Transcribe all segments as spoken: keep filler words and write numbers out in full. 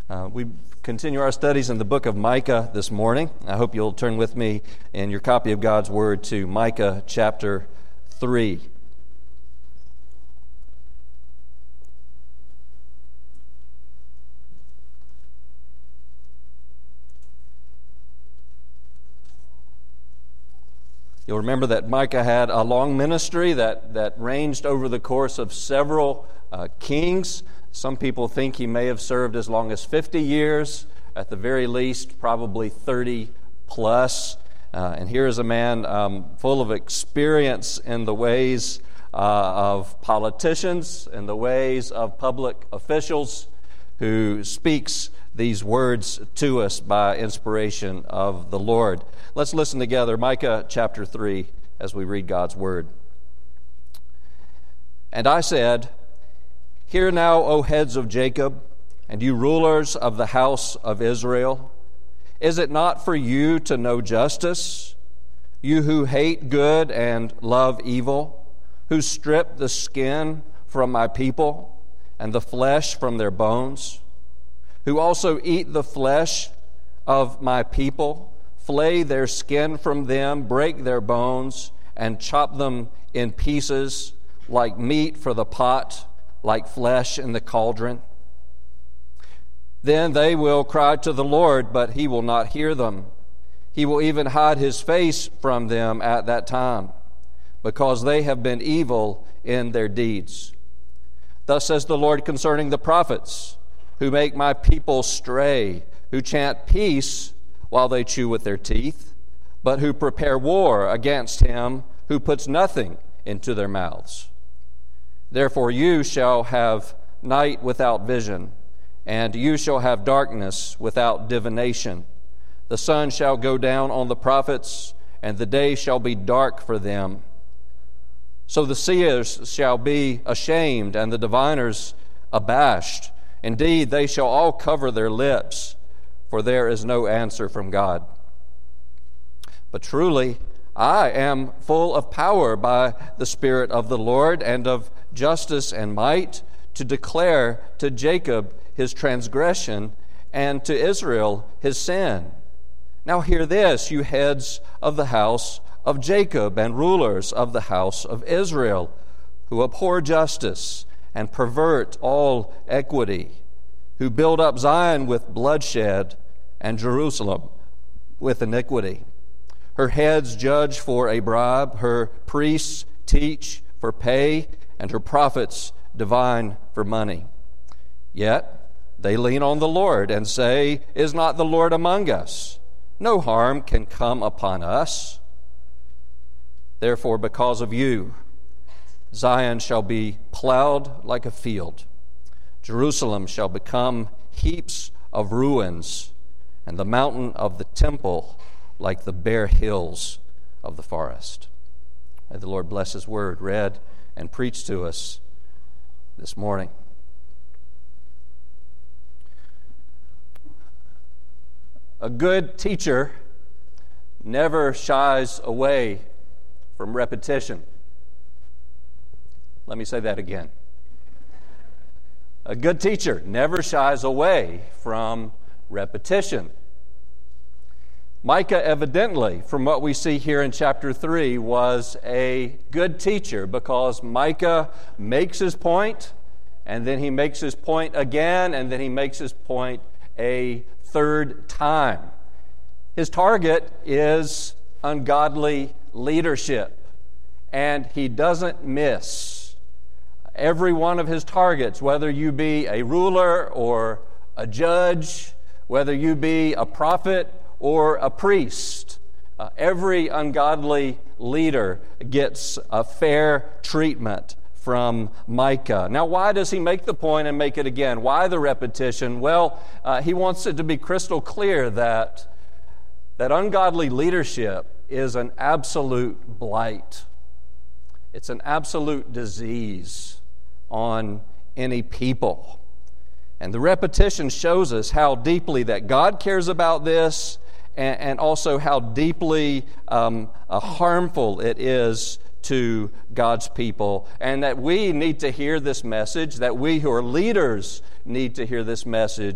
Uh, we continue our studies in the book of Micah this morning. I hope you'll turn with me in your copy of God's Word to Micah chapter three. You'll remember that Micah had a long ministry that, that ranged over the course of several uh, kings. Some people think he may have served as long as fifty years, at the very least, probably thirty plus. Uh, and here is a man um, full of experience in the ways uh, of politicians, in the ways of public officials, who speaks these words to us by inspiration of the Lord. Let's listen together, Micah chapter three, as we read God's Word. And I said, "Hear now, O heads of Jacob, and you rulers of the house of Israel. Is it not for you to know justice, you who hate good and love evil, who strip the skin from my people and the flesh from their bones, who also eat the flesh of my people, flay their skin from them, break their bones, and chop them in pieces like meat for the pot, like flesh in the cauldron? Then they will cry to the Lord, but he will not hear them. He will even hide his face from them at that time, because they have been evil in their deeds. Thus says the Lord concerning the prophets, who make my people stray, who chant peace while they chew with their teeth, but who prepare war against him who puts nothing into their mouths. Therefore you shall have night without vision, and you shall have darkness without divination. The sun shall go down on the prophets, and the day shall be dark for them. So the seers shall be ashamed, and the diviners abashed. Indeed, they shall all cover their lips, for there is no answer from God. But truly, I am full of power by the Spirit of the Lord, and of justice and might, to declare to Jacob his transgression, and to Israel his sin. Now hear this, you heads of the house of Jacob, and rulers of the house of Israel, who abhor justice and pervert all equity, who build up Zion with bloodshed and Jerusalem with iniquity. Her heads judge for a bribe, her priests teach for pay, and her prophets divine for money. Yet they lean on the Lord and say, "Is not the Lord among us? No harm can come upon us." Therefore, because of you, Zion shall be plowed like a field. Jerusalem shall become heaps of ruins, and the mountain of the temple like the bare hills of the forest. May the Lord bless his word, read and preached to us this morning. A good teacher never shies away from repetition. Let me say that again. A good teacher never shies away from repetition. Micah, evidently, from what we see here in chapter three, was a good teacher, because Micah makes his point, and then he makes his point again, and then he makes his point a third time. His target is ungodly leadership, and he doesn't miss. Every one of his targets, whether you be a ruler or a judge, whether you be a prophet or a priest, uh, every ungodly leader gets a fair treatment from Micah. Now, why does he make the point and make it again? Why the repetition? Well, uh, he wants it to be crystal clear that, that ungodly leadership is an absolute blight. It's an absolute disease on any people. And the repetition shows us how deeply that God cares about this, and, and also how deeply um, uh, harmful it is to God's people, and that we need to hear this message, that we who are leaders need to hear this message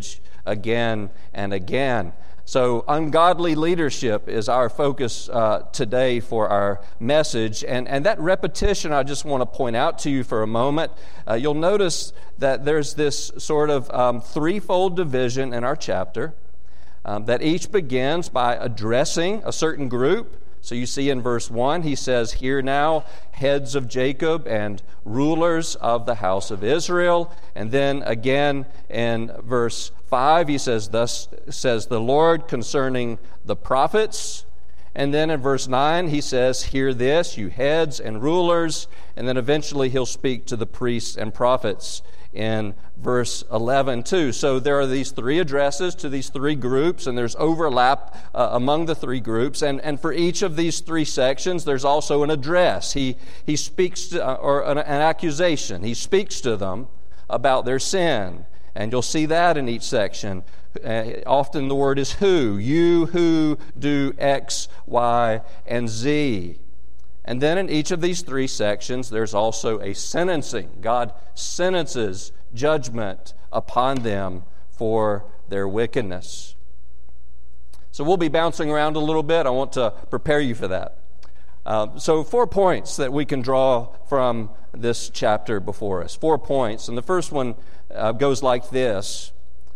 again and again. So ungodly leadership is our focus uh, today for our message. And, and that repetition, I just want to point out to you for a moment. Uh, you'll notice that there's this sort of um, threefold division in our chapter um, that each begins by addressing a certain group. So you see in verse one, he says, "Hear now, heads of Jacob and rulers of the house of Israel." And then again in verse five, he says, "Thus says the Lord concerning the prophets." And then in verse nine, he says, "Hear this, you heads and rulers." And then eventually he'll speak to the priests and prophets in verse eleven too. So there are these three addresses to these three groups, and there's overlap uh, among the three groups. And, and for each of these three sections, there's also an address. He, he speaks to, uh, or an, an accusation. He speaks to them about their sin. And you'll see that in each section. Uh, often the word is who. You who do X, Y, and Z. And then in each of these three sections, there's also a sentencing. God sentences judgment upon them for their wickedness. So we'll be bouncing around a little bit. I want to prepare you for that. Uh, so four points that we can draw from this chapter before us. Four points. And the first one uh, goes like this.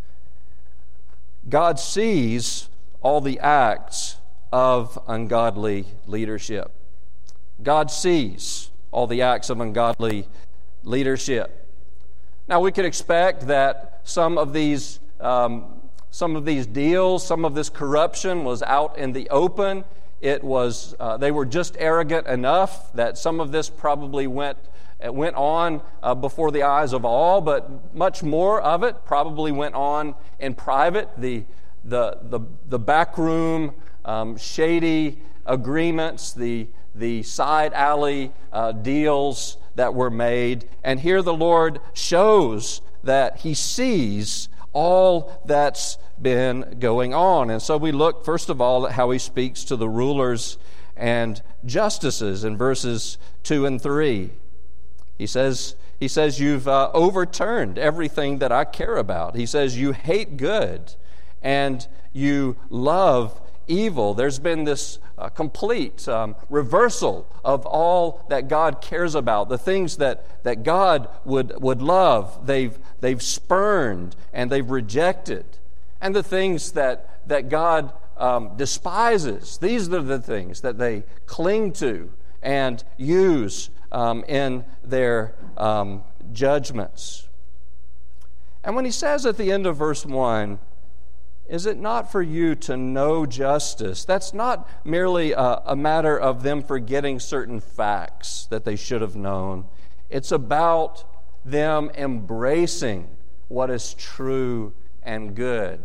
God sees all the acts of ungodly leadership. God sees all the acts of ungodly leadership. Now, we could expect that some of these um, some of these deals, some of this corruption was out in the open. It was uh, they were just arrogant enough that some of this probably went went on uh, before the eyes of all, but much more of it probably went on in private. The the the the backroom um, shady agreements, the the side alley uh, deals that were made. And here the Lord shows that He sees all that's been going on. And so we look, first of all, at how He speaks to the rulers and justices in verses two and three. He says, he says you've uh, overturned everything that I care about. He says you hate good and you love evil. There's been this uh, complete um, reversal of all that God cares about. The things that, that God would, would love, they've, they've spurned and they've rejected. And the things that, that God um, despises, these are the things that they cling to and use um, in their um, judgments. And when he says at the end of verse one, "Is it not for you to know justice?" That's not merely a, a matter of them forgetting certain facts that they should have known. It's about them embracing what is true and good.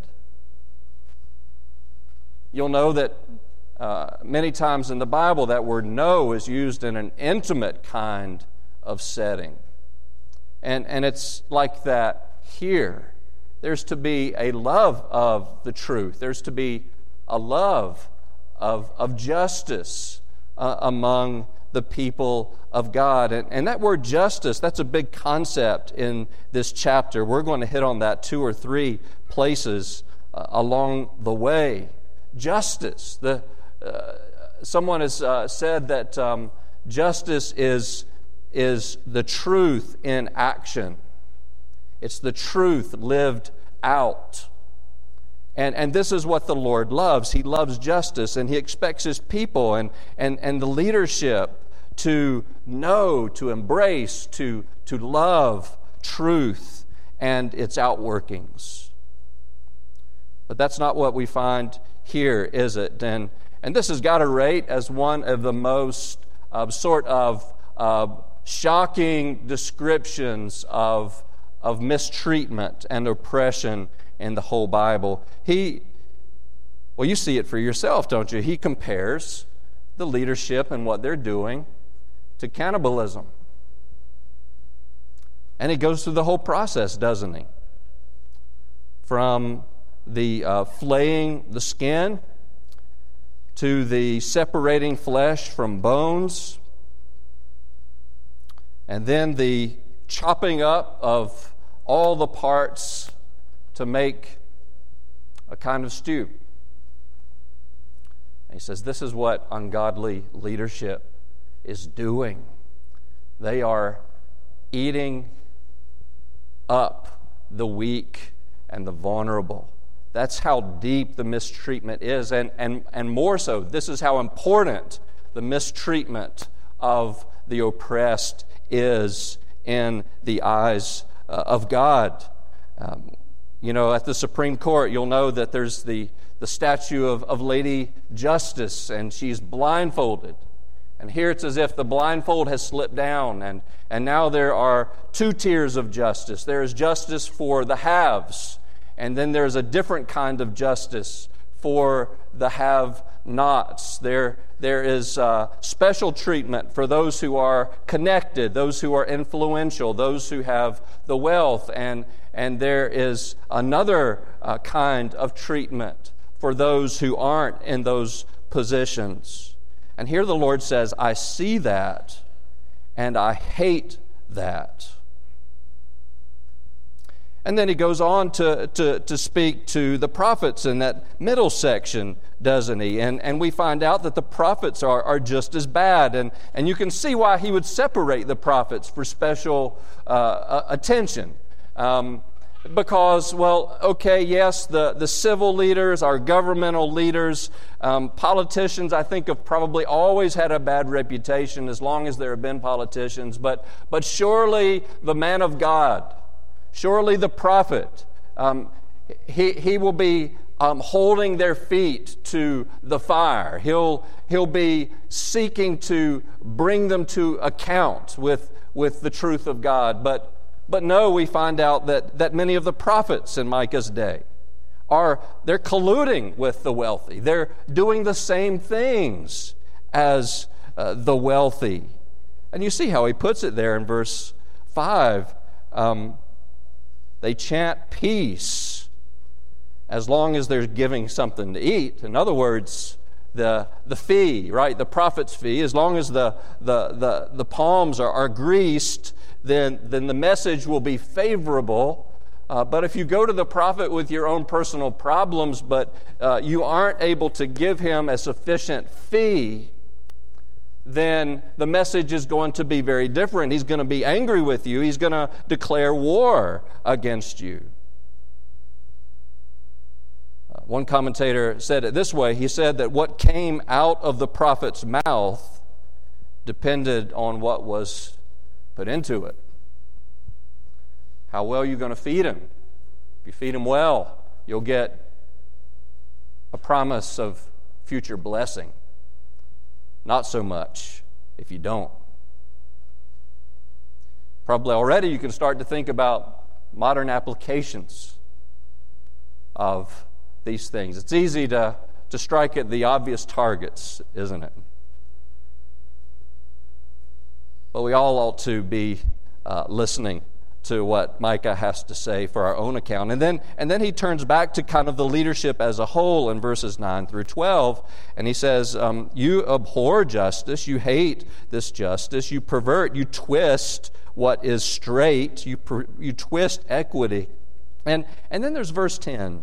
You'll know that uh, many times in the Bible that word know is used in an intimate kind of setting. And, and it's like that here. There's to be a love of the truth. There's to be a love of, of justice uh, among the people of God. And, and that word justice, that's a big concept in this chapter. We're going to hit on that two or three places uh, along the way. Justice. The, uh, someone has uh, said that um, justice is, is the truth in action. It's the truth lived out. And, and this is what the Lord loves. He loves justice, and He expects His people and, and, and the leadership to know, to embrace, to, to love truth and its outworkings. But that's not what we find here, is it? And, and this has got to rate as one of the most uh, sort of uh, shocking descriptions of of mistreatment and oppression in the whole Bible. He, well, you see it for yourself, don't you? He compares the leadership and what they're doing to cannibalism. And he goes through the whole process, doesn't he? From the uh, flaying the skin to the separating flesh from bones, and then the chopping up of all the parts to make a kind of stew. And he says this is what ungodly leadership is doing. They are eating up the weak and the vulnerable. That's how deep the mistreatment is. And, and, and more so, this is how important the mistreatment of the oppressed is in the eyes uh, of God. Um, you know, at the Supreme Court, you'll know that there's the, the statue of, of Lady Justice, and she's blindfolded. And here it's as if the blindfold has slipped down, and, and now there are two tiers of justice. There is justice for the haves, and then there's a different kind of justice for the have-nots. There, there is uh, special treatment for those who are connected, those who are influential, those who have the wealth, and, and there is another uh, kind of treatment for those who aren't in those positions. And here the Lord says, I see that, and I hate that. And then he goes on to, to, to speak to the prophets in that middle section, doesn't he? And, and we find out that the prophets are, are just as bad. And, and you can see why he would separate the prophets for special uh, attention. Um, because, well, okay, yes, the, the civil leaders, our governmental leaders, um, politicians, I think, have probably always had a bad reputation as long as there have been politicians. But, but surely the man of God, surely the prophet, um, he, he will be um, holding their feet to the fire. He'll, he'll be seeking to bring them to account with, with the truth of God. But, but no, we find out that, that many of the prophets in Micah's day are, they're colluding with the wealthy. They're doing the same things as uh, the wealthy. And you see how he puts it there in verse five. Um, They chant peace as long as they're giving something to eat. In other words, the the fee, right? The prophet's fee, as long as the the the, the palms are, are greased, then, then the message will be favorable. Uh, but if you go to the prophet with your own personal problems, but uh, you aren't able to give him a sufficient fee, then the message is going to be very different. He's going to be angry with you. He's going to declare war against you. Uh, one commentator said it this way. He said that what came out of the prophet's mouth depended on what was put into it. How well you're going to feed him. If you feed him well, you'll get a promise of future blessing. Not so much if you don't. Probably already you can start to think about modern applications of these things. It's easy to, to strike at the obvious targets, isn't it? But we all ought to be uh, listening to what Micah has to say for our own account. And then and then he turns back to kind of the leadership as a whole in verses nine through twelve, and he says, um, you abhor justice, you hate this justice, you pervert, you twist what is straight, you per, you twist equity. And, and then there's verse ten.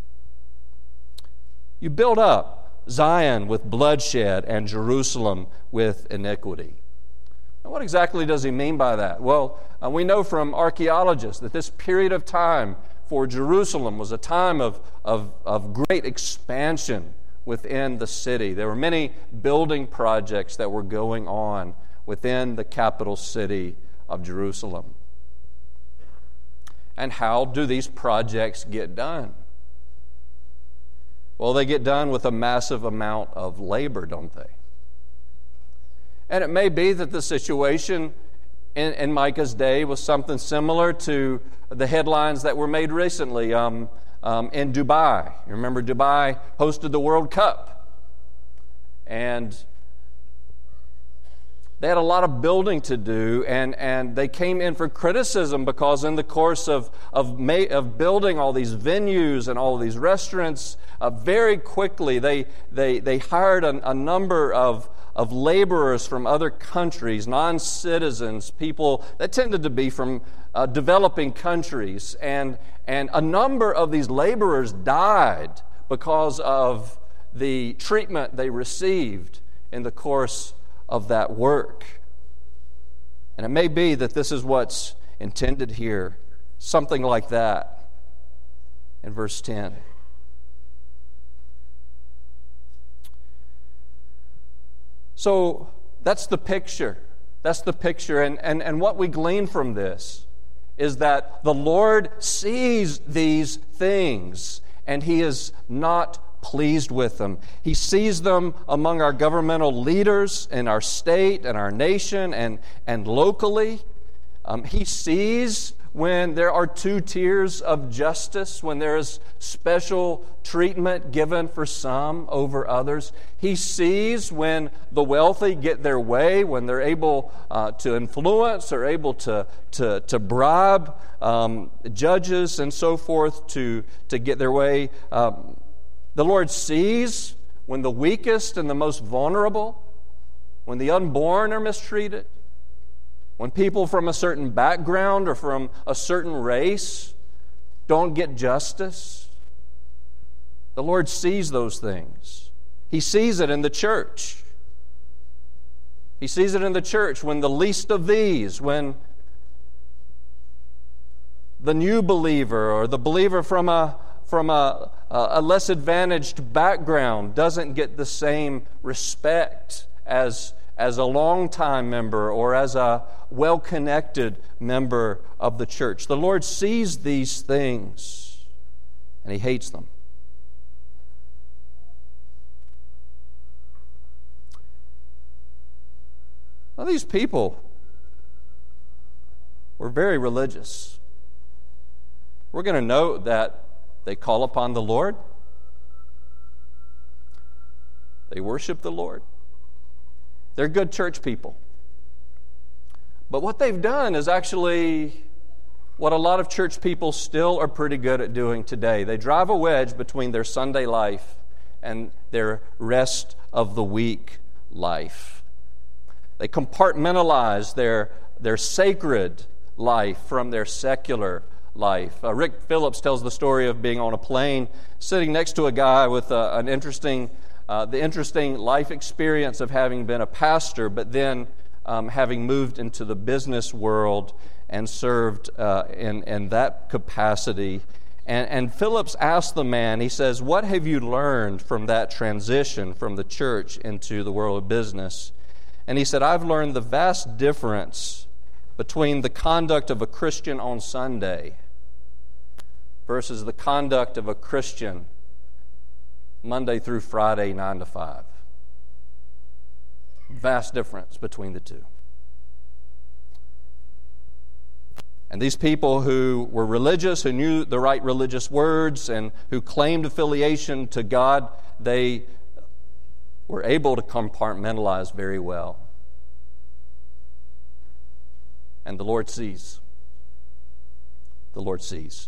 You build up Zion with bloodshed and Jerusalem with iniquity. Now, what exactly does he mean by that? Well, uh, we know from archaeologists that this period of time for Jerusalem was a time of, of, of great expansion within the city. There were many building projects that were going on within the capital city of Jerusalem. And how do these projects get done? Well, they get done with a massive amount of labor, don't they? And it may be that the situation in, in Micah's day was something similar to the headlines that were made recently um, um, in Dubai. You remember Dubai hosted the World Cup. And They had a lot of building to do, and, and they came in for criticism because in the course of of, ma- of building all these venues and all of these restaurants, uh, very quickly they they they hired a, a number of of laborers from other countries, non-citizens, people that tended to be from uh, developing countries, and and a number of these laborers died because of the treatment they received in the course of that work. And it may be that this is what's intended here, something like that in verse ten. So that's the picture. That's the picture. And, and, and what we glean from this is that the Lord sees these things and He is not pleased with them. He sees them among our governmental leaders in our state and our nation and, and locally. Um, he sees when there are two tiers of justice, when there is special treatment given for some over others. He sees when the wealthy get their way, when they're able uh, to influence or able to, to, to bribe um, judges and so forth to, to get their way. Um, The Lord sees when the weakest and the most vulnerable, when the unborn are mistreated, when people from a certain background or from a certain race don't get justice. The Lord sees those things. He sees it in the church. He sees it in the church when the least of these, when the new believer or the believer from a from a, a less advantaged background doesn't get the same respect as, as a longtime member or as a well-connected member of the church. The Lord sees these things, and He hates them. Now, these people were very religious. We're going to note that they call upon the Lord. They worship the Lord. They're good church people. But what they've done is actually what a lot of church people still are pretty good at doing today. They drive a wedge between their Sunday life and their rest of the week life. They compartmentalize their, their sacred life from their secular life. Uh, Rick Phillips tells the story of being on a plane, sitting next to a guy with uh, an interesting, uh, the interesting life experience of having been a pastor, but then um, having moved into the business world and served uh, in in that capacity. And, and Phillips asked the man, he says, "What have you learned from that transition from the church into the world of business?" And he said, "I've learned the vast difference between the conduct of a Christian on Sunday versus the conduct of a Christian Monday through Friday, nine to five. Vast difference between the two. And these people who were religious, who knew the right religious words, and who claimed affiliation to God, they were able to compartmentalize very well. And the Lord sees. The Lord sees.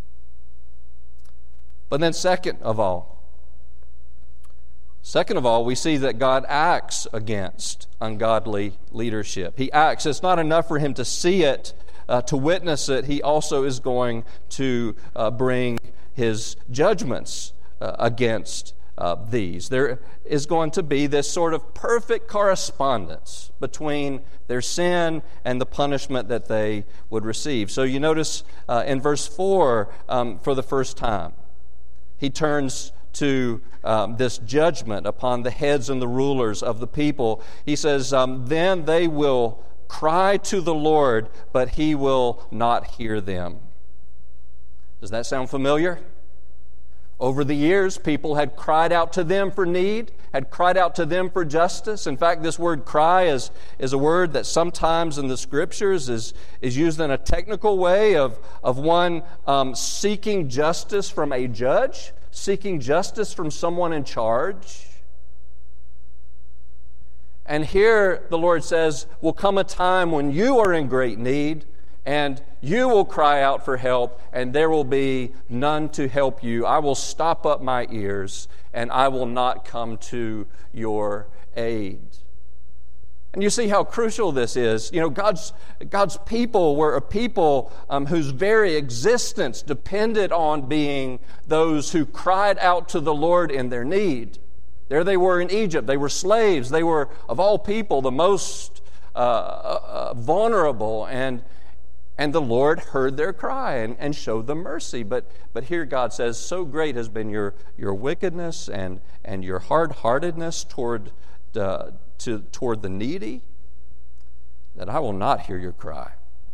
But then second of all, second of all, we see that God acts against ungodly leadership. He acts. It's not enough for Him to see it, uh, to witness it. He also is going to uh, bring His judgments uh, against Uh, these. There is going to be this sort of perfect correspondence between their sin and the punishment that they would receive. So you notice uh, in verse four, um, for the first time, he turns to um, this judgment upon the heads and the rulers of the people. He says, um, then they will cry to the Lord, but He will not hear them. Does that sound familiar? Over the years, people had cried out to them for need, had cried out to them for justice. In fact, this word cry is, is a word that sometimes in the Scriptures is, is used in a technical way of, of one um, seeking justice from a judge, seeking justice from someone in charge. And here the Lord says, will come a time when you are in great need, and you will cry out for help, and there will be none to help you. I will stop up my ears, and I will not come to your aid. And you see how crucial this is. You know, God's, God's people were a people um, whose very existence depended on being those who cried out to the Lord in their need. There they were in Egypt. They were slaves. They were, of all people, the most uh, uh, vulnerable. And, and the Lord heard their cry and, and showed them mercy. But, but here God says, so great has been your, your wickedness and, and your hard-heartedness toward uh, To, toward the needy, that I will not hear your cry.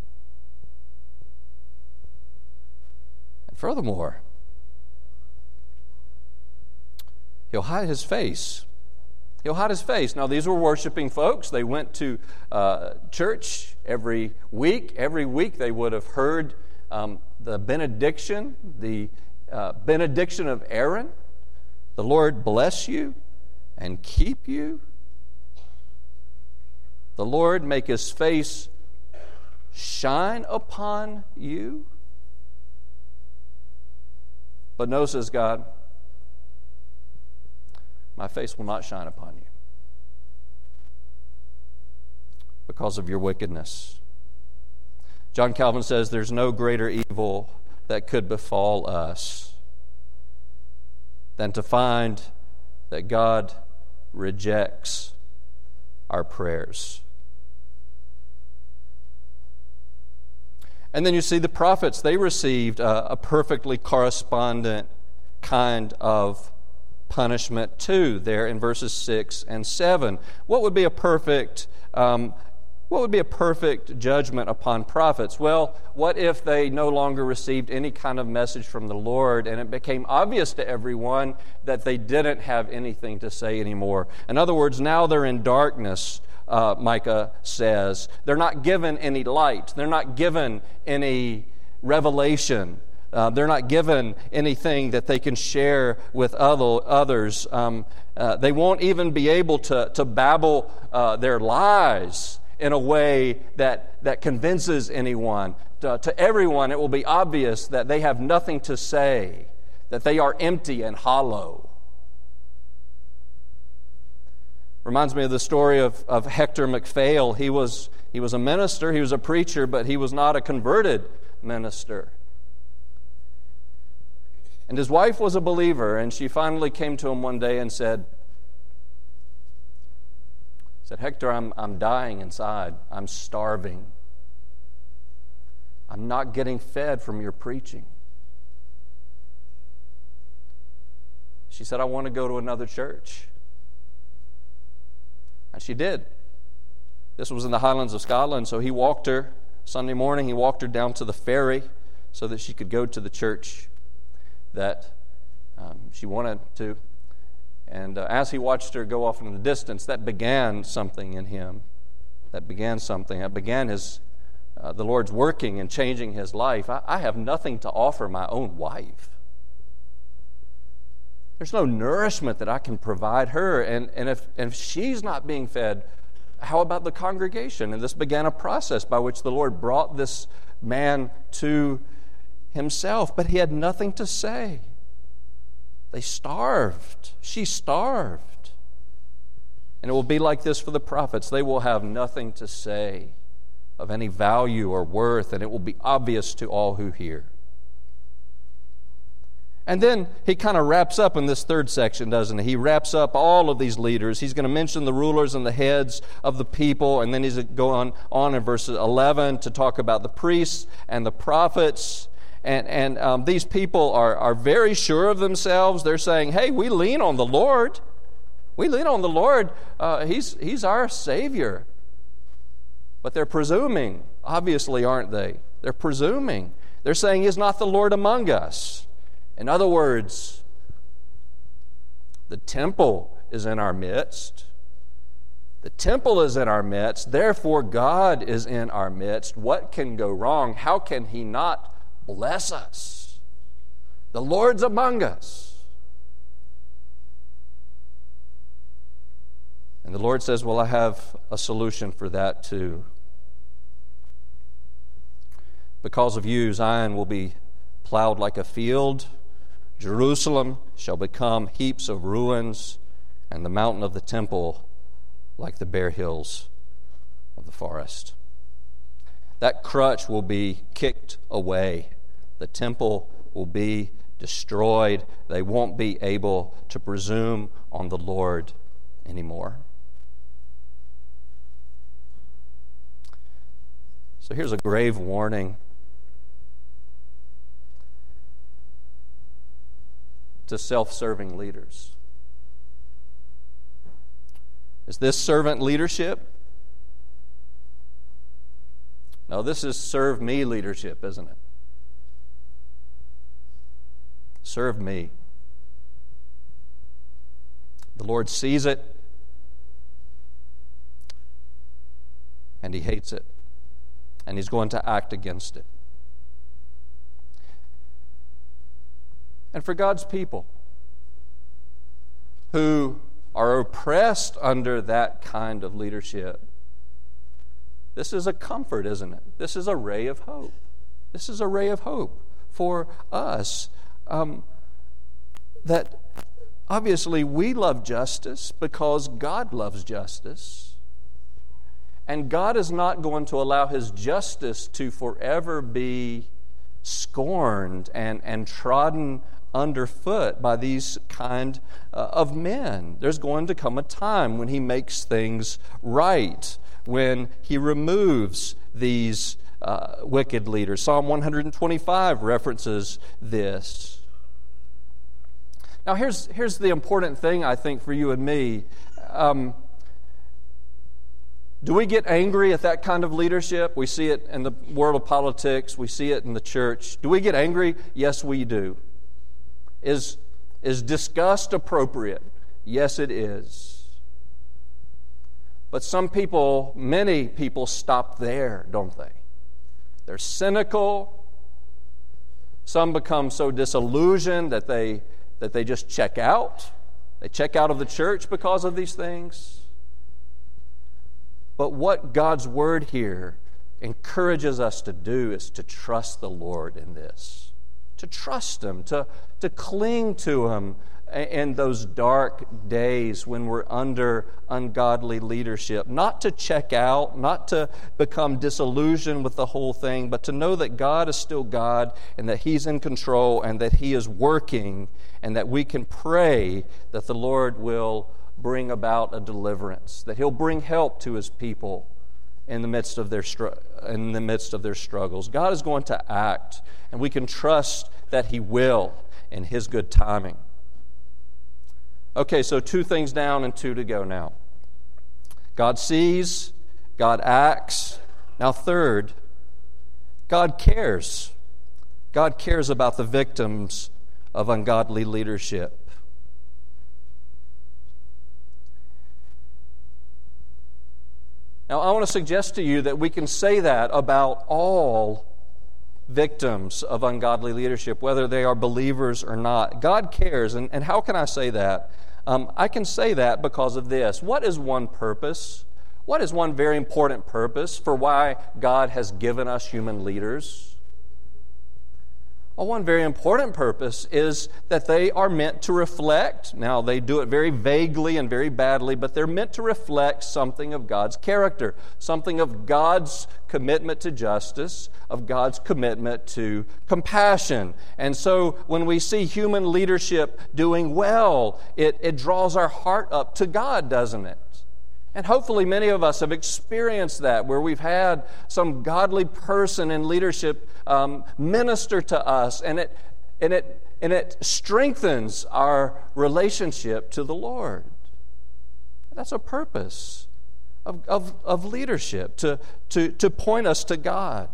And furthermore, He'll hide His face. He'll hide His face. Now, these were worshiping folks. They went to uh, church every week. Every week they would have heard um, the benediction, the uh, benediction of Aaron. The Lord bless you and keep you. The Lord make His face shine upon you. But no, says God, my face will not shine upon you because of your wickedness. John Calvin says there's no greater evil that could befall us than to find that God rejects our prayers. And then you see the prophets, they received a, a perfectly correspondent kind of punishment too, there in verses six and seven. What would be a perfect um, what would be a perfect judgment upon prophets? Well, what if they no longer received any kind of message from the Lord, and it became obvious to everyone that they didn't have anything to say anymore? In other words, now they're in darkness. Uh, Micah says. They're not given any light. They're not given any revelation. Uh, they're not given anything that they can share with other, others. Um, uh, they won't even be able to, to babble uh, their lies in a way that, that convinces anyone. To, to everyone, it will be obvious that they have nothing to say, that they are empty and hollow. Reminds me of the story of, of Hector MacPhail. He was, he was a minister, he was a preacher, but he was not a converted minister. And his wife was a believer, and she finally came to him one day and said, said, Hector, I'm, I'm dying inside. I'm starving. I'm not getting fed from your preaching. She said, I want to go to another church. And she did. This was in the Highlands of Scotland, so he walked her Sunday morning, he walked her down to the ferry so that she could go to the church that um, she wanted to. And uh, as he watched her go off in the distance, that began something in him. That began something. That began his, uh, the Lord's working and changing his life. I, I have nothing to offer my own wife. There's no nourishment that I can provide her. And, and, if, and if she's not being fed, how about the congregation? And this began a process by which the Lord brought this man to himself. But he had nothing to say. They starved. She starved. And it will be like this for the prophets. They will have nothing to say of any value or worth, and it will be obvious to all who hear. And then he kind of wraps up in this third section, doesn't he? He wraps up all of these leaders. He's going to mention the rulers and the heads of the people, and then he's going to go on, on in verse eleven to talk about the priests and the prophets. And, and um, these people are, are very sure of themselves. They're saying, hey, we lean on the Lord. We lean on the Lord. Uh, he's, he's our Savior. But they're presuming, obviously, aren't they? They're presuming. They're saying, is not the Lord among us? In other words, the temple is in our midst. The temple is in our midst. Therefore, God is in our midst. What can go wrong? How can He not bless us? The Lord's among us. And And the Lord says, well, I have a solution for that too. Because of you, Zion will be plowed like a field. Jerusalem shall become heaps of ruins, and the mountain of the temple like the bare hills of the forest. That crutch will be kicked away. The temple will be destroyed. They won't be able to presume on the Lord anymore. So here's a grave warning to self-serving leaders. Is this servant leadership? No, this is serve me leadership, isn't it? Serve me. The Lord sees it, and He hates it, and He's going to act against it. And for God's people who are oppressed under that kind of leadership, this is a comfort, isn't it? This is a ray of hope. This is a ray of hope for us. Um, that obviously we love justice because God loves justice. And God is not going to allow His justice to forever be scorned and, and trodden underfoot by these kind uh, of men. There's going to come a time when He makes things right, when He removes these uh, wicked leaders. Psalm one twenty-five references this. Now here's, here's the important thing, I think, for you and me. Um, do we get angry at that kind of leadership? We see it in the world of politics. We see it in the church. Do we get angry? Yes, we do. Is, is disgust appropriate? Yes, it is. But some people, many people stop there, don't they? They're cynical. Some become so disillusioned that they, that they just check out. They check out of the church because of these things. But what God's Word here encourages us to do is to trust the Lord in this. To trust Him, to, to cling to Him in those dark days when we're under ungodly leadership. Not to check out, not to become disillusioned with the whole thing, but to know that God is still God and that He's in control and that He is working and that we can pray that the Lord will bring about a deliverance, that He'll bring help to His people in the midst of their str- in the midst of their struggles. God is going to act, and we can trust that He will in His good timing. Okay, so two things down and two to go now. God sees, God acts. Now third, God cares. God cares about the victims of ungodly leadership. Now, I want to suggest to you that we can say that about all victims of ungodly leadership, whether they are believers or not. God cares. And, and how can I say that? Um, I can say that because of this. What is one purpose? What is one very important purpose for why God has given us human leaders? Well, one very important purpose is that they are meant to reflect. Now, they do it very vaguely and very badly, but they're meant to reflect something of God's character, something of God's commitment to justice, of God's commitment to compassion. And so when we see human leadership doing well, it, it draws our heart up to God, doesn't it? And hopefully many of us have experienced that, where we've had some godly person in leadership um, minister to us, and it and it and it strengthens our relationship to the Lord. That's a purpose of of, of leadership, to, to to point us to God.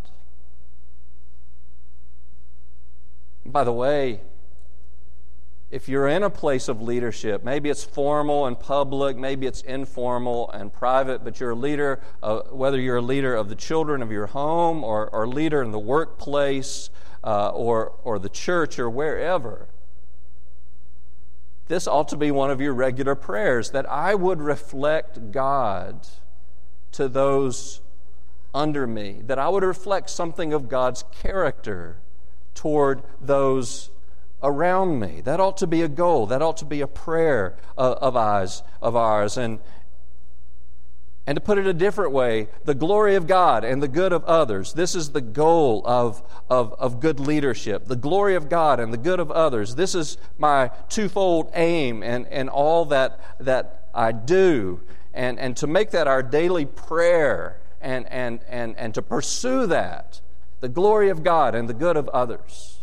By the way, if you're in a place of leadership, maybe it's formal and public, maybe it's informal and private, but you're a leader, uh, whether you're a leader of the children of your home or, or a leader in the workplace uh, or, or the church or wherever, this ought to be one of your regular prayers, that I would reflect God to those under me, that I would reflect something of God's character toward those around me. That ought to be a goal. That ought to be a prayer of, of ours, of ours. And, and to put it a different way, the glory of God and the good of others. This is the goal of, of, of good leadership. The glory of God and the good of others. This is my twofold aim and, and all that, that I do. And, and to make that our daily prayer and, and, and, and to pursue that, the glory of God and the good of others.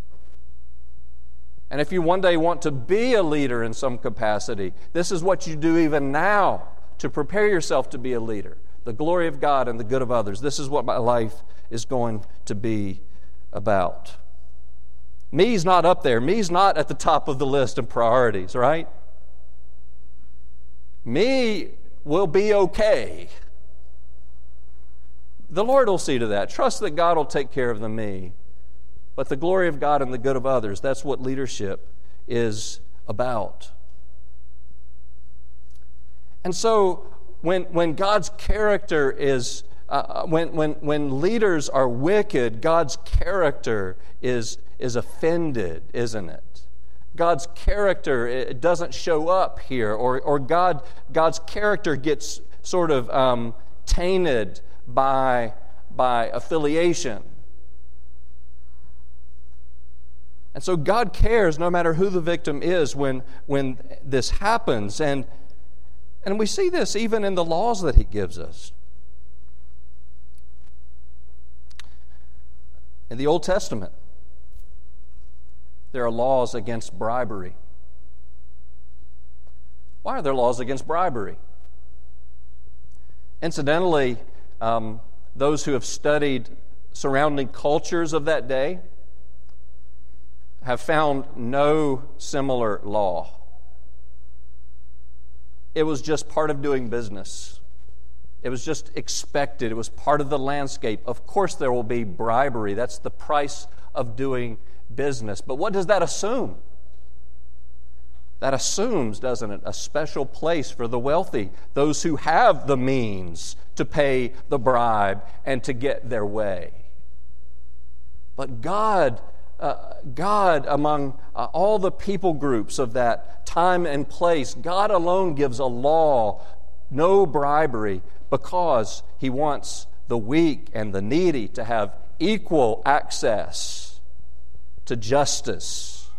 And if you one day want to be a leader in some capacity, this is what you do even now to prepare yourself to be a leader. The glory of God and the good of others. This is what my life is going to be about. Me's not up there. Me's not at the top of the list of priorities, right? Me will be okay. The Lord will see to that. Trust that God will take care of the me. But the glory of God and the good of others, that's what leadership is about. And so when, when God's character is, uh, when, when, when leaders are wicked, God's character is, is offended, isn't it? God's character, it doesn't show up here, or, or God, God's character gets sort of um, tainted by, by affiliation. And so God cares no matter who the victim is when, when this happens. And, and we see this even in the laws that He gives us. In the Old Testament, there are laws against bribery. Why are there laws against bribery? Incidentally, um, those who have studied surrounding cultures of that day have found no similar law. It was just part of doing business. It was just expected. It was part of the landscape. Of course there will be bribery. That's the price of doing business. But what does that assume? That assumes, doesn't it, a special place for the wealthy, those who have the means to pay the bribe and to get their way. But God Uh, God, among uh, all the people groups of that time and place, God alone gives a law, no bribery, because He wants the weak and the needy to have equal access to justice.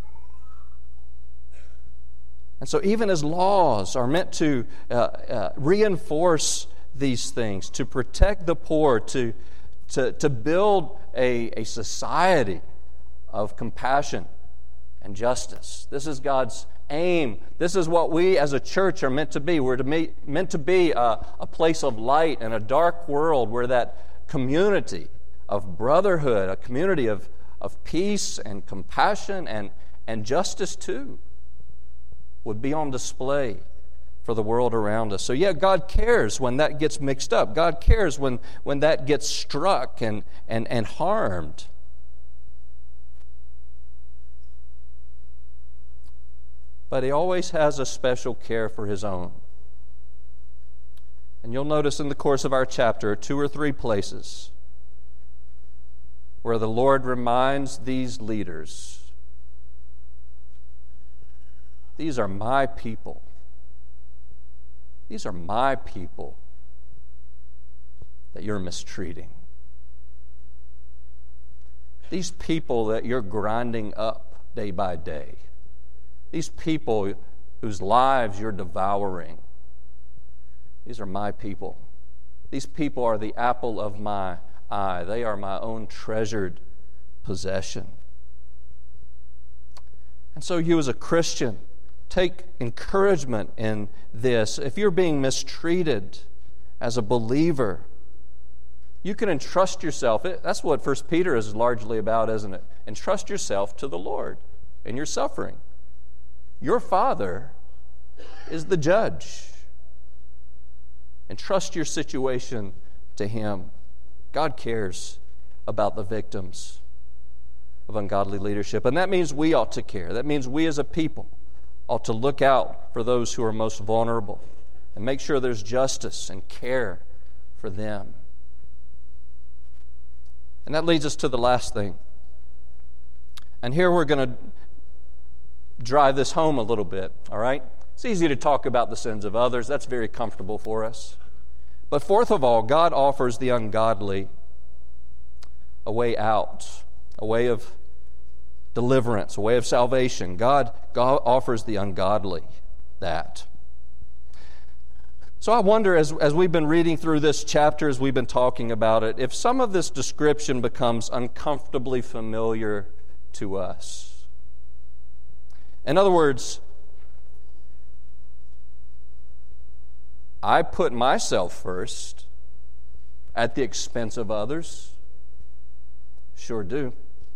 And so even as laws are meant to uh, uh, reinforce these things, to protect the poor, to, to, to build a, a society of compassion and justice. This is God's aim. This is what we as a church are meant to be. We're to be, meant to be a, a place of light in a dark world where that community of brotherhood, a community of, of peace and compassion and, and justice too, would be on display for the world around us. So yeah, God cares when that gets mixed up. God cares when, when that gets struck and, and, and harmed. But He always has a special care for His own. And you'll notice in the course of our chapter two or three places where the Lord reminds these leaders, these are my people. These are my people that you're mistreating. These people that you're grinding up day by day. These people whose lives you're devouring, these are my people. These people are the apple of my eye. They are my own treasured possession. And so you as a Christian, take encouragement in this. If you're being mistreated as a believer, you can entrust yourself. That's what First Peter is largely about, isn't it? Entrust yourself to the Lord in your suffering. Your Father is the judge. Entrust your situation to Him. God cares about the victims of ungodly leadership. And that means we ought to care. That means we as a people ought to look out for those who are most vulnerable and make sure there's justice and care for them. And that leads us to the last thing. And here we're going to drive this home a little bit, all right? It's easy to talk about the sins of others. That's very comfortable for us. But fourth of all, God offers the ungodly a way out, a way of deliverance, a way of salvation. God, God offers the ungodly that. So I wonder, as, as we've been reading through this chapter, as we've been talking about it, if some of this description becomes uncomfortably familiar to us. In other words, I put myself first at the expense of others. Sure do.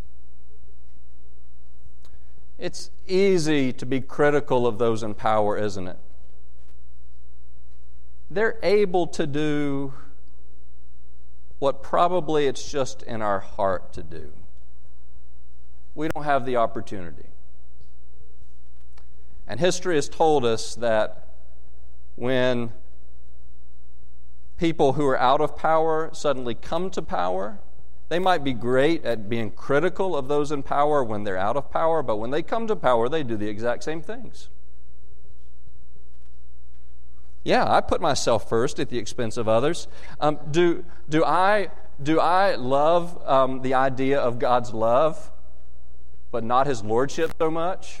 It's easy to be critical of those in power, isn't it? They're able to do what probably it's just in our heart to do. We don't have the opportunity. And history has told us that when people who are out of power suddenly come to power, they might be great at being critical of those in power when they're out of power, but when they come to power, they do the exact same things. Yeah, I put myself first at the expense of others. Um, do do I do I love um, the idea of God's love, but not His lordship so much?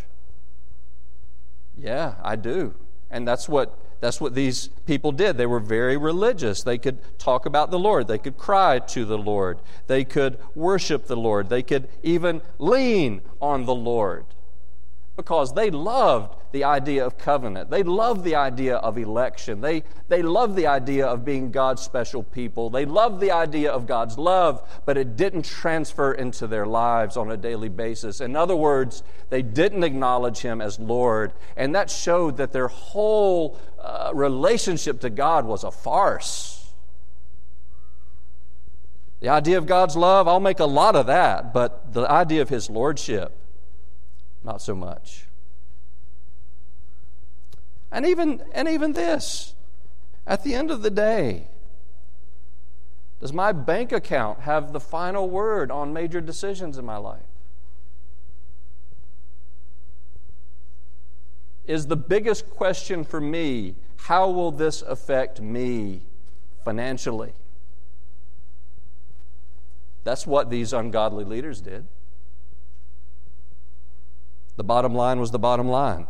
Yeah, I do, and that's what that's what these people did. They were very religious. They could talk about the Lord. They could cry to the Lord. They could worship the Lord. They could even lean on the Lord, because they loved the idea of covenant. They loved the idea of election. They, they loved the idea of being God's special people. They loved the idea of God's love, but it didn't transfer into their lives on a daily basis. In other words, they didn't acknowledge Him as Lord, and that showed that their whole uh, relationship to God was a farce. The idea of God's love, I'll make a lot of that, but the idea of His lordship, not so much. And even and even this, at the end of the day, does my bank account have the final word on major decisions in my life? Is the biggest question for me, how will this affect me financially? That's what these ungodly leaders did. The bottom line was the bottom line.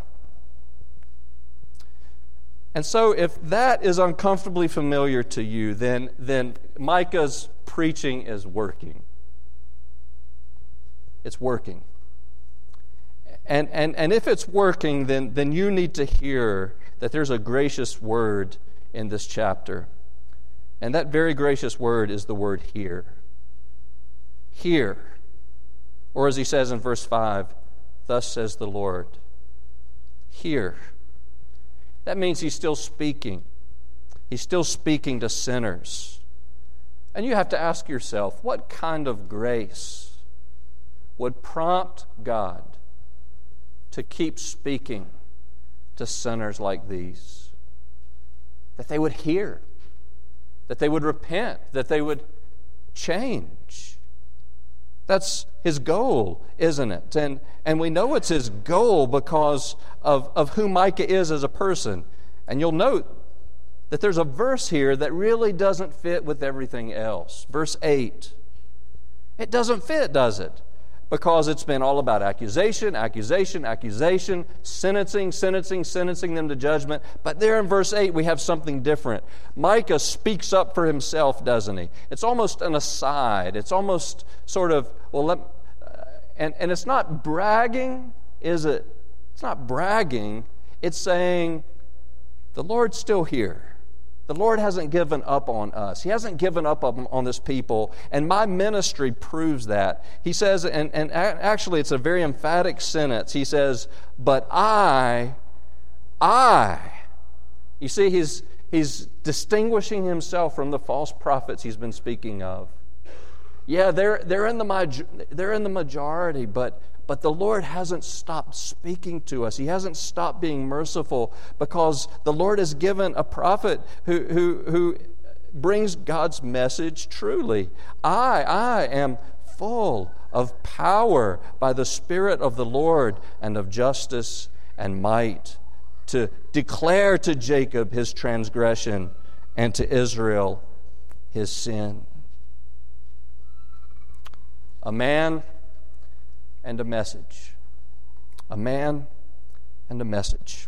And so if that is uncomfortably familiar to you, then, then Micah's preaching is working. It's working. And, and, and if it's working, then, then you need to hear that there's a gracious word in this chapter. And that very gracious word is the word hear. Hear. Or as he says in verse five, thus says the Lord. Hear. That means He's still speaking. He's still speaking to sinners. And you have to ask yourself, what kind of grace would prompt God to keep speaking to sinners like these? That they would hear, that they would repent, that they would change. That's His goal, isn't it? And and we know it's His goal because of, of who Micah is as a person. And you'll note that there's a verse here that really doesn't fit with everything else. Verse eight. It doesn't fit, does it? Because it's been all about accusation, accusation, accusation, sentencing, sentencing, sentencing them to judgment. But there in verse eight, we have something different. Micah speaks up for himself, doesn't he? It's almost an aside. It's almost sort of, well, let, uh, and, and it's not bragging, is it? It's not bragging. It's saying, the Lord's still here. The Lord hasn't given up on us. He hasn't given up on, on this people. And my ministry proves that. He says, and, and actually it's a very emphatic sentence. He says, but I, I. You see, he's, he's distinguishing himself from the false prophets he's been speaking of. Yeah, they're, they're, in the, they're in the majority, but, But the Lord hasn't stopped speaking to us. He hasn't stopped being merciful, because the Lord has given a prophet who, who, who brings God's message truly. I, I am full of power by the Spirit of the Lord and of justice and might, to declare to Jacob his transgression and to Israel his sin. A man and a message. A man and a message.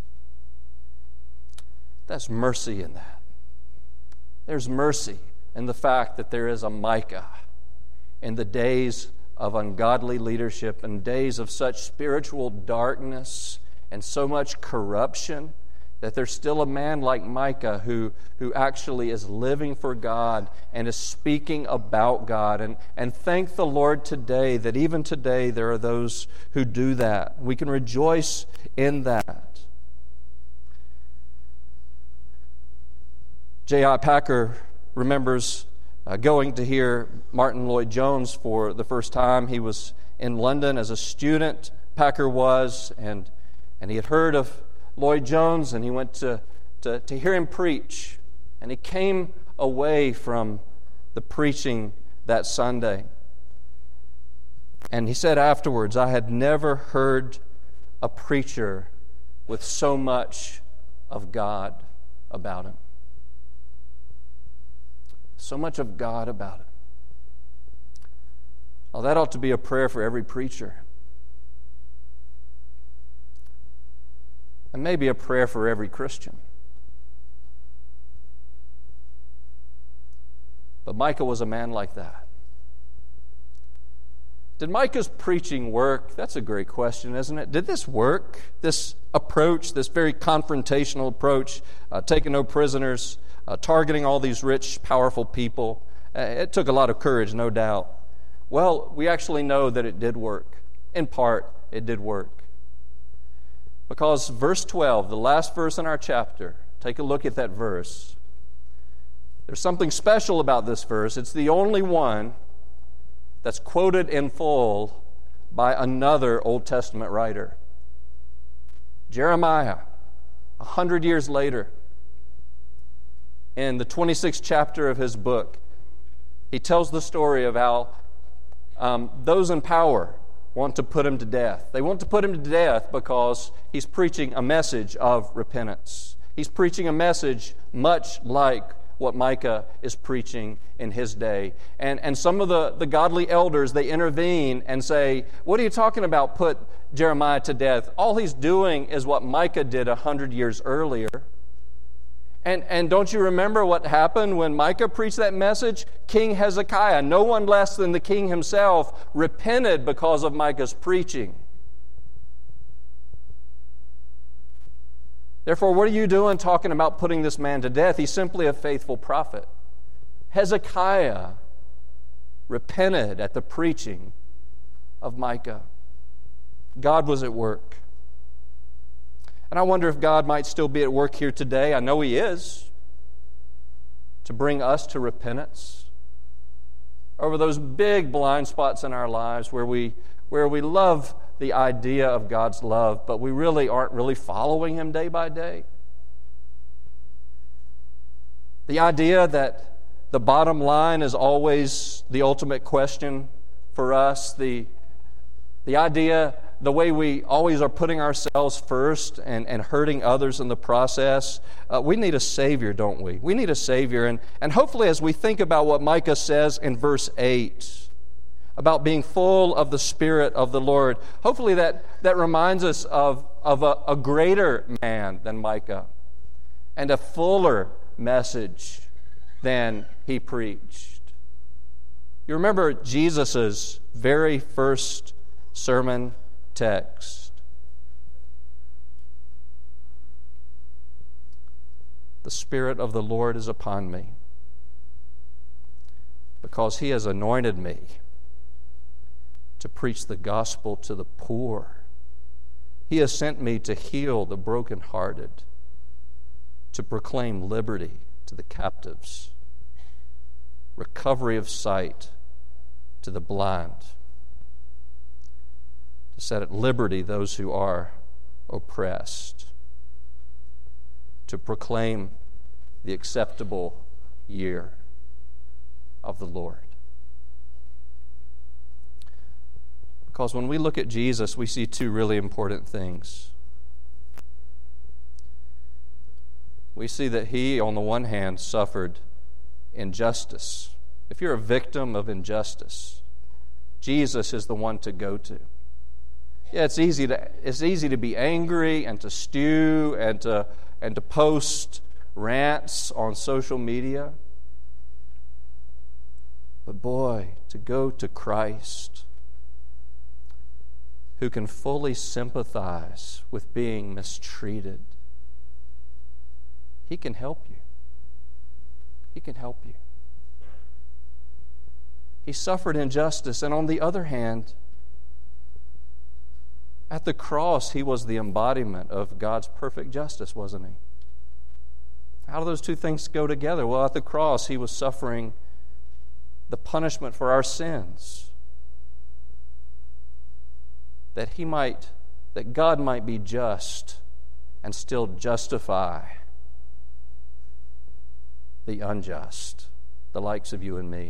That's mercy in that. There's mercy in the fact that there is a Micah in the days of ungodly leadership and days of such spiritual darkness and so much corruption, that there's still a man like Micah who, who actually is living for God and is speaking about God. And, and thank the Lord today that even today there are those who do that. We can rejoice in that. J I. Packer remembers uh, going to hear Martin Lloyd-Jones for the first time. He was in London as a student, Packer was, and, and he had heard of Lloyd-Jones, and he went to, to, to hear him preach. And he came away from the preaching that Sunday. And he said afterwards, I had never heard a preacher with so much of God about him. So much of God about him. Well, that ought to be a prayer for every preacher. And maybe a prayer for every Christian. But Micah was a man like that. Did Micah's preaching work? That's a great question, isn't it? Did this work? This approach, this very confrontational approach, uh, taking no prisoners, uh, targeting all these rich, powerful people. Uh, it took a lot of courage, no doubt. Well, we actually know that it did work. In part, it did work. Because verse twelve, the last verse in our chapter, take a look at that verse. There's something special about this verse. It's the only one that's quoted in full by another Old Testament writer. Jeremiah, a hundred years later, in the twenty-sixth chapter of his book, he tells the story of how um, those in power want to put him to death. They want to put him to death because he's preaching a message of repentance. He's preaching a message much like what Micah is preaching in his day. And, and some of the, the godly elders, they intervene and say, what are you talking about, put Jeremiah to death? All he's doing is what Micah did a hundred years earlier. And, and don't you remember what happened when Micah preached that message? King Hezekiah, no one less than the king himself, repented because of Micah's preaching. Therefore, what are you doing talking about putting this man to death? He's simply a faithful prophet. Hezekiah repented at the preaching of Micah. God was at work. And I wonder if God might still be at work here today. I know He is, to bring us to repentance over those big blind spots in our lives where we where we love the idea of God's love, but we really aren't really following Him day by day. The idea that the bottom line is always the ultimate question for us, the, the idea, the way we always are putting ourselves first and, and hurting others in the process. Uh, we need a Savior, don't we? We need a Savior. And, and hopefully as we think about what Micah says in verse eight, about being full of the Spirit of the Lord, hopefully that, that reminds us of, of a, a greater man than Micah and a fuller message than he preached. You remember Jesus' very first sermon text. The Spirit of the Lord is upon me, because He has anointed me to preach the gospel to the poor. He has sent me to heal the brokenhearted, to proclaim liberty to the captives, recovery of sight to the blind, to set at liberty those who are oppressed, to proclaim the acceptable year of the Lord. Because when we look at Jesus, we see two really important things. We see that he, on the one hand, suffered injustice. If you're a victim of injustice, Jesus is the one to go to. Yeah, it's easy to it's easy to be angry and to stew and to and to post rants on social media. But boy, to go to Christ, who can fully sympathize with being mistreated, he can help you. He can help you. He suffered injustice, and on the other hand, at the cross, he was the embodiment of God's perfect justice, wasn't he? How do those two things go together? Well, at the cross, he was suffering the punishment for our sins, that he might, that God might be just and still justify the unjust, the likes of you and me.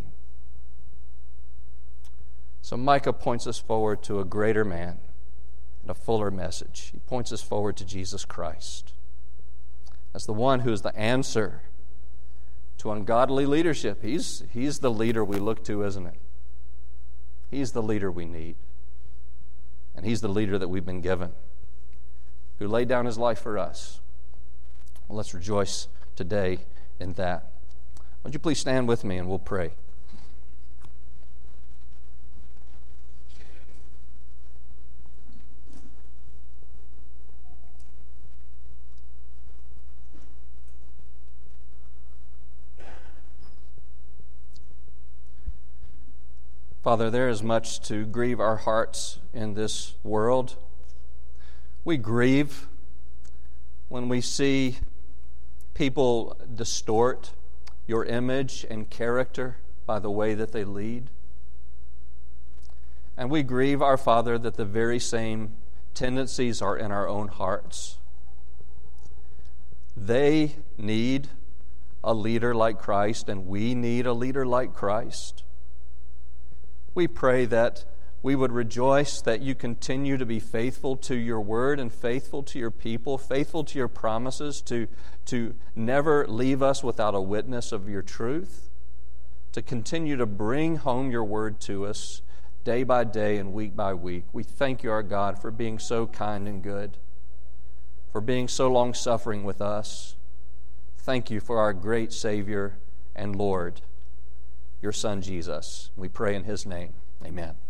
So Micah points us forward to a greater man and a fuller message. He points us forward to Jesus Christ as the one who is the answer to ungodly leadership. He's, he's the leader we look to, isn't it? He's the leader we need. And he's the leader that we've been given, who laid down his life for us. Well, let's rejoice today in that. Would you please stand with me and we'll pray. Father, there is much to grieve our hearts in this world. We grieve when we see people distort your image and character by the way that they lead. And we grieve, our Father, that the very same tendencies are in our own hearts. They need a leader like Christ, and we need a leader like Christ. We pray that we would rejoice that you continue to be faithful to your word and faithful to your people, faithful to your promises, to, to never leave us without a witness of your truth, to continue to bring home your word to us day by day and week by week. We thank you, our God, for being so kind and good, for being so long-suffering with us. Thank you for our great Savior and Lord, your Son, Jesus. We pray in his name. Amen.